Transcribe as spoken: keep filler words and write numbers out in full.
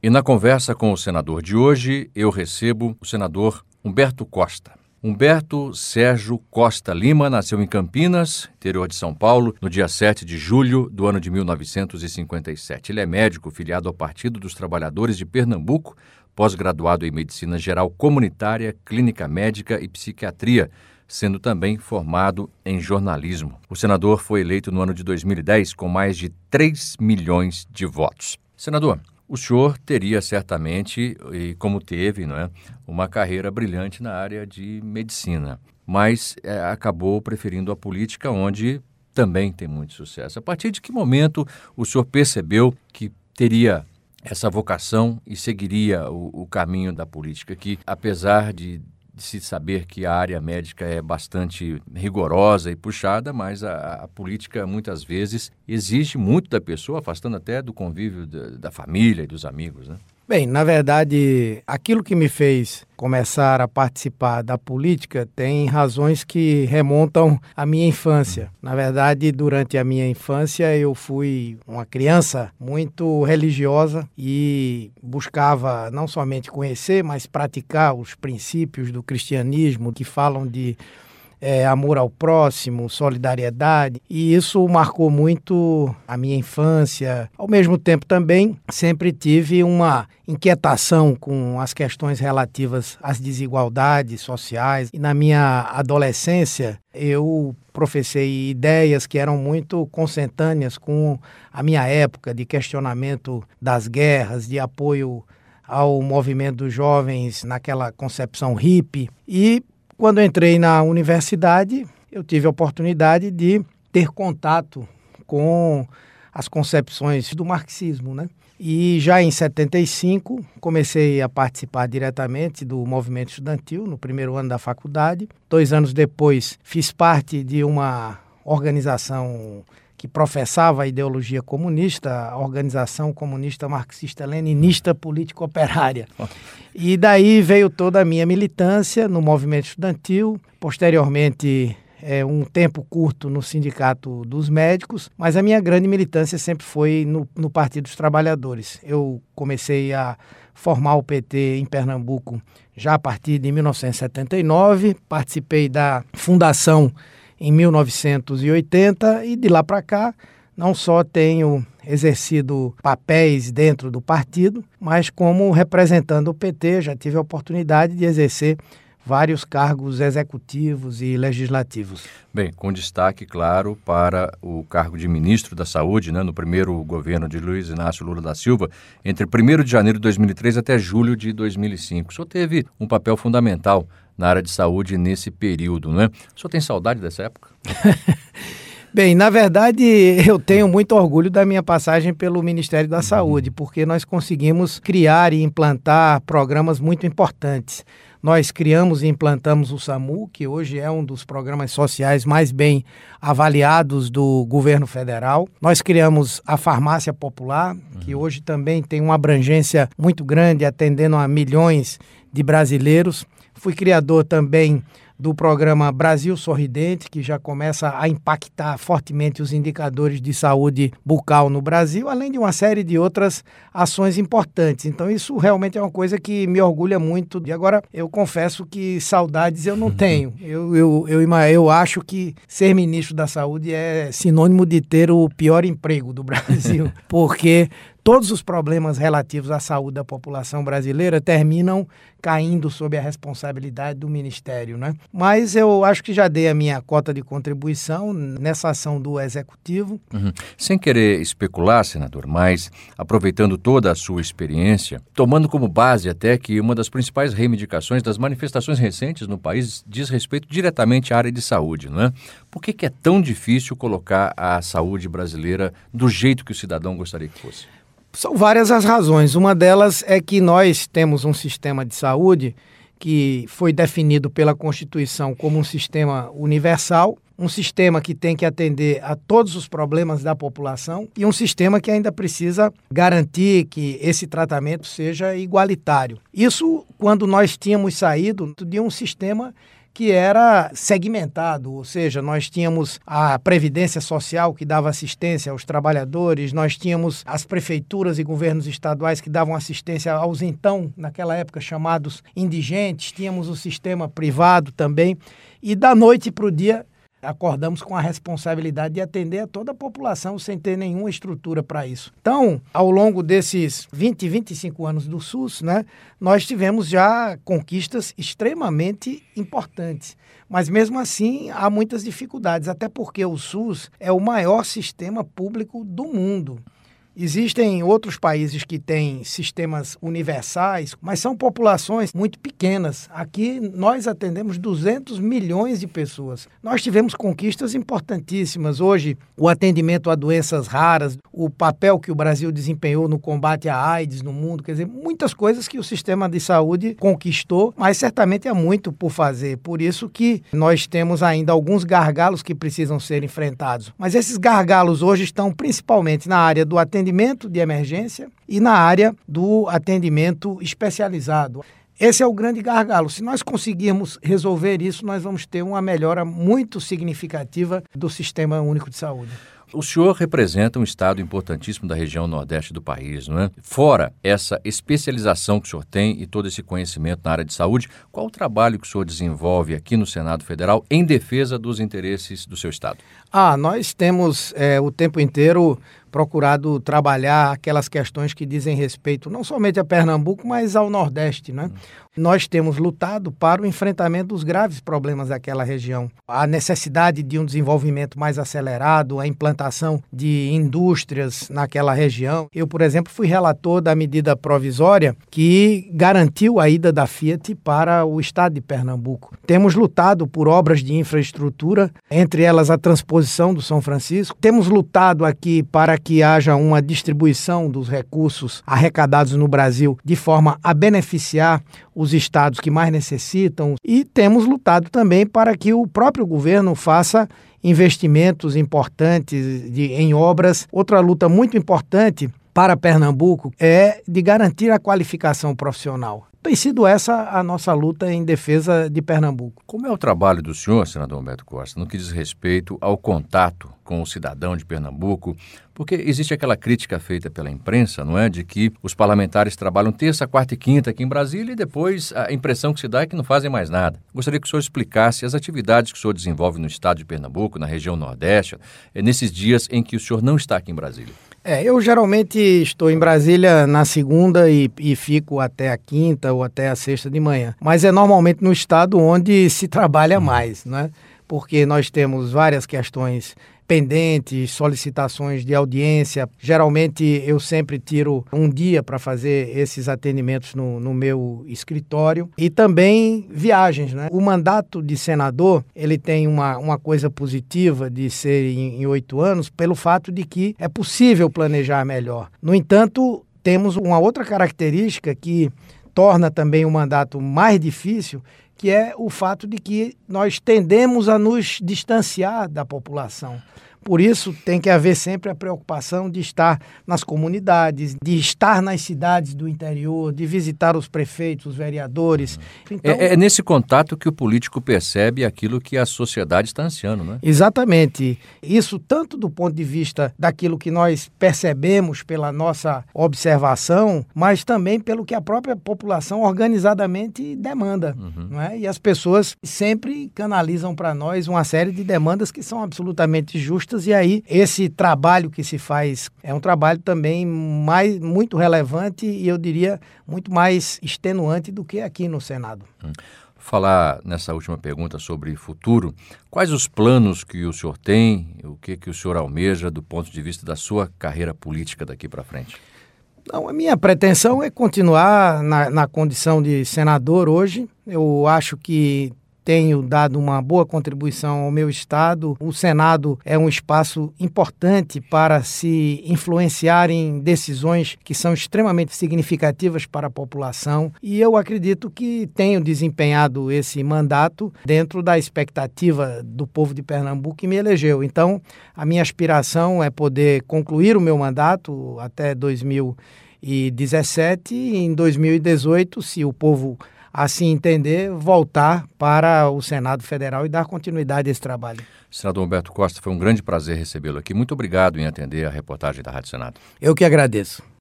E na conversa com o senador de hoje, eu recebo o senador Humberto Costa. Humberto Sérgio Costa Lima nasceu em Campinas, interior de São Paulo, no dia sete de julho do ano de mil novecentos e cinquenta e sete. Ele é médico filiado ao Partido dos Trabalhadores de Pernambuco, pós-graduado em Medicina Geral Comunitária, Clínica Médica e Psiquiatria, sendo também formado em jornalismo. O senador foi eleito no ano de dois mil e dez com mais de três milhões de votos. Senador, o senhor teria certamente, e como teve, não é, uma carreira brilhante na área de medicina, mas é, acabou preferindo a política, onde também tem muito sucesso. A partir de que momento o senhor percebeu que teria essa vocação e seguiria o, o caminho da política, que apesar de de se saber que a área médica é bastante rigorosa e puxada, mas a, a política muitas vezes exige muito da pessoa, afastando até do convívio da, da família e dos amigos, né? Bem, na verdade, aquilo que me fez começar a participar da política tem razões que remontam à minha infância. Na verdade, durante a minha infância, eu fui uma criança muito religiosa e buscava não somente conhecer, mas praticar os princípios do cristianismo que falam de É, amor ao próximo, solidariedade, e isso marcou muito a minha infância. Ao mesmo tempo também sempre tive uma inquietação com as questões relativas às desigualdades sociais, e na minha adolescência eu professei ideias que eram muito consentâneas com a minha época de questionamento das guerras, de apoio ao movimento dos jovens naquela concepção hippie. E quando entrei na universidade, eu tive a oportunidade de ter contato com as concepções do marxismo, né? E já em setenta e cinco, comecei a participar diretamente do movimento estudantil, no primeiro ano da faculdade. Dois anos depois, fiz parte de uma organização que professava a ideologia comunista, a Organização Comunista Marxista-Leninista Político-Operária. E daí veio toda a minha militância no movimento estudantil, posteriormente é, um tempo curto no Sindicato dos Médicos, mas a minha grande militância sempre foi no, no Partido dos Trabalhadores. Eu comecei a formar o P T em Pernambuco já a partir de mil novecentos e setenta e nove, participei da fundação em mil novecentos e oitenta, e de lá para cá não só tenho exercido papéis dentro do partido, mas como representando o P T, já tive a oportunidade de exercer vários cargos executivos e legislativos. Bem, com destaque, claro, para o cargo de ministro da Saúde, né, no primeiro governo de Luiz Inácio Lula da Silva, entre primeiro de janeiro de dois mil e três até julho de dois mil e cinco. O senhor teve um papel fundamental na área de saúde nesse período, não é? O senhor tem saudade dessa época? Bem, na verdade, eu tenho muito orgulho da minha passagem pelo Ministério da Saúde, porque nós conseguimos criar e implantar programas muito importantes. Nós criamos e implantamos o SAMU, que hoje é um dos programas sociais mais bem avaliados do governo federal. Nós criamos a Farmácia Popular, que hoje também tem uma abrangência muito grande, atendendo a milhões de brasileiros. Fui criador também do programa Brasil Sorridente, que já começa a impactar fortemente os indicadores de saúde bucal no Brasil, além de uma série de outras ações importantes. Então isso realmente é uma coisa que me orgulha muito. E agora eu confesso que saudades eu não tenho. Eu, eu, eu, eu acho que ser ministro da Saúde é sinônimo de ter o pior emprego do Brasil, porque todos os problemas relativos à saúde da população brasileira terminam caindo sob a responsabilidade do Ministério, né? Mas eu acho que já dei a minha cota de contribuição nessa ação do Executivo. Uhum. Sem querer especular, senador, mas aproveitando toda a sua experiência, tomando como base até que uma das principais reivindicações das manifestações recentes no país diz respeito diretamente à área de saúde, não é? Por que que é tão difícil colocar a saúde brasileira do jeito que o cidadão gostaria que fosse? São várias as razões. Uma delas é que nós temos um sistema de saúde que foi definido pela Constituição como um sistema universal, um sistema que tem que atender a todos os problemas da população e um sistema que ainda precisa garantir que esse tratamento seja igualitário. Isso quando nós tínhamos saído de um sistema que era segmentado, ou seja, nós tínhamos a Previdência Social que dava assistência aos trabalhadores, nós tínhamos as prefeituras e governos estaduais que davam assistência aos então, naquela época, chamados indigentes, tínhamos o sistema privado também, e da noite para o dia acordamos com a responsabilidade de atender a toda a população sem ter nenhuma estrutura para isso. Então, ao longo desses vinte, vinte e cinco anos do SUS, né, nós tivemos já conquistas extremamente importantes. Mas, mesmo assim, há muitas dificuldades, até porque o SUS é o maior sistema público do mundo. Existem outros países que têm sistemas universais, mas são populações muito pequenas. Aqui nós atendemos duzentos milhões de pessoas. Nós tivemos conquistas importantíssimas. Hoje, o atendimento a doenças raras, o papel que o Brasil desempenhou no combate à AIDS no mundo, quer dizer, muitas coisas que o sistema de saúde conquistou, mas certamente há muito por fazer. Por isso que nós temos ainda alguns gargalos que precisam ser enfrentados. Mas esses gargalos hoje estão principalmente na área do atendimento atendimento de emergência e na área do atendimento especializado. Esse é o grande gargalo. Se nós conseguirmos resolver isso, nós vamos ter uma melhora muito significativa do Sistema Único de Saúde. O senhor representa um estado importantíssimo da região nordeste do país, não é? Fora essa especialização que o senhor tem e todo esse conhecimento na área de saúde, qual o trabalho que o senhor desenvolve aqui no Senado Federal em defesa dos interesses do seu estado? Ah, nós temos é, o tempo inteiro procurado trabalhar aquelas questões que dizem respeito não somente a Pernambuco, mas ao Nordeste, né? Hum. Nós temos lutado para o enfrentamento dos graves problemas daquela região. A necessidade de um desenvolvimento mais acelerado, a implantação de indústrias naquela região. Eu, por exemplo, fui relator da medida provisória que garantiu a ida da Fiat para o estado de Pernambuco. Temos lutado por obras de infraestrutura, entre elas a transposição do São Francisco. Temos lutado aqui para que haja uma distribuição dos recursos arrecadados no Brasil de forma a beneficiar os estados que mais necessitam, e temos lutado também para que o próprio governo faça investimentos importantes de, em obras. Outra luta muito importante para Pernambuco é de garantir a qualificação profissional. Tem sido essa a nossa luta em defesa de Pernambuco. Como é o trabalho do senhor, senador Humberto Costa, no que diz respeito ao contato com o cidadão de Pernambuco? Porque existe aquela crítica feita pela imprensa, não é, de que os parlamentares trabalham terça, quarta e quinta aqui em Brasília e depois a impressão que se dá é que não fazem mais nada. Gostaria que o senhor explicasse as atividades que o senhor desenvolve no estado de Pernambuco, na região Nordeste, nesses dias em que o senhor não está aqui em Brasília. É, eu geralmente estou em Brasília na segunda e, e fico até a quinta ou até a sexta de manhã. Mas é normalmente no estado onde se trabalha mais, né? Porque nós temos várias questões pendentes, solicitações de audiência. Geralmente eu sempre tiro um dia para fazer esses atendimentos no, no meu escritório, e também viagens, né? O mandato de senador, ele tem uma, uma coisa positiva de ser em, em oito anos, pelo fato de que é possível planejar melhor. No entanto, temos uma outra característica que torna também o mandato mais difícil, que é o fato de que nós tendemos a nos distanciar da população. Por isso, tem que haver sempre a preocupação de estar nas comunidades, de estar nas cidades do interior, de visitar os prefeitos, os vereadores. Então, é, é nesse contato que o político percebe aquilo que a sociedade está ansiando, né? Exatamente. Isso tanto do ponto de vista daquilo que nós percebemos pela nossa observação, mas também pelo que a própria população organizadamente demanda. Uhum. Não é? E as pessoas sempre canalizam para nós uma série de demandas que são absolutamente justas. E aí, esse trabalho que se faz é um trabalho também mais, muito relevante e, eu diria, muito mais extenuante do que aqui no Senado. Hum. Falar nessa última pergunta sobre futuro, quais os planos que o senhor tem, o que, que o senhor almeja do ponto de vista da sua carreira política daqui para frente? Não, a minha pretensão é continuar na, na condição de senador hoje. Eu acho que tenho dado uma boa contribuição ao meu estado. O Senado é um espaço importante para se influenciar em decisões que são extremamente significativas para a população, e eu acredito que tenho desempenhado esse mandato dentro da expectativa do povo de Pernambuco que me elegeu. Então, a minha aspiração é poder concluir o meu mandato até dois mil e dezessete, e em dois mil e dezoito, se o povo assim entender, voltar para o Senado Federal e dar continuidade a esse trabalho. Senador Humberto Costa, foi um grande prazer recebê-lo aqui. Muito obrigado em atender a reportagem da Rádio Senado. Eu que agradeço.